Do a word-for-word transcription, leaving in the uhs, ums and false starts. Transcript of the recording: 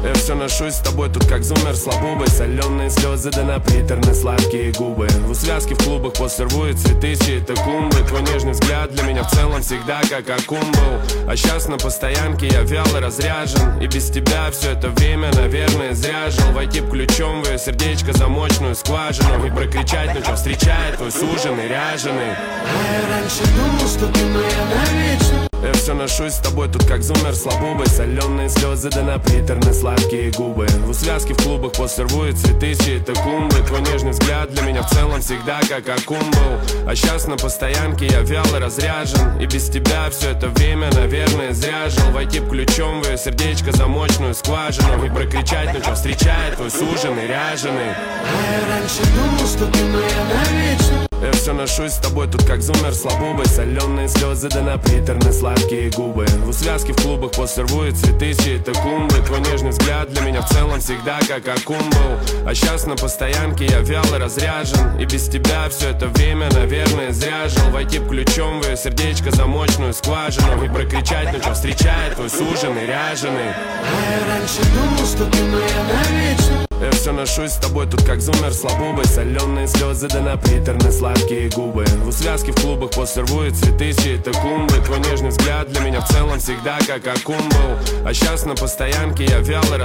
Я все ношусь с тобой тут как зумер с лабубой. Соленые слезы да на приторные сладкие губы. В связке в клубах после рву и цветы чьи-то клумбы. Твой нежный взгляд для меня в целом всегда как аккум был. А сейчас на постоянке я вяло разряжен. И без тебя все это время, наверное, зря жил. Войти ключом в ее сердечко, замочную скважину. И прокричать, ну что встречает твой суженый, ряженый. А я раньше думал, что ты моя навечно. Я все ношусь с тобой тут как зумер с лабубой. Соленые слезы да на приторные сладкие губы. В связке в клубах после рву и цветы чьи-то клумбы. Твой нежный взгляд для меня в целом всегда как аккум был. А сейчас на постоянке я вяло разряжен. И без тебя все это время, наверное, зря жил. Войти ключом в ее сердечко, замочную скважину. И прокричать, ну что встречает твой суженый, ряженый. А я раньше думал, что ты моя навечно. Я все ношусь с тобой тут как зумер с лабубой. Соленые слезы да на приторные сладкие губы. В связке в клубах после рву и цветы чьи-то клумбы. Твой нежный взгляд для меня в целом всегда как аккум был. А сейчас на постоянке я вяло разряжен. И без тебя все это время, наверное, зря жил. Войти ключом в ее сердечко, замочную скважину. И прокричать, ну что встречает твой суженый, ряженый. А я раньше думал, что ты моя навечно. Я все ношусь с тобой тут как зумер с лабубой. Соленые слезы да на приторные сладкие губы. В связке в клубах после рву и цветы чьи-то клумбы. Твой нежный взгляд для меня в целом всегда как аккум был. А сейчас на постоянке я вяло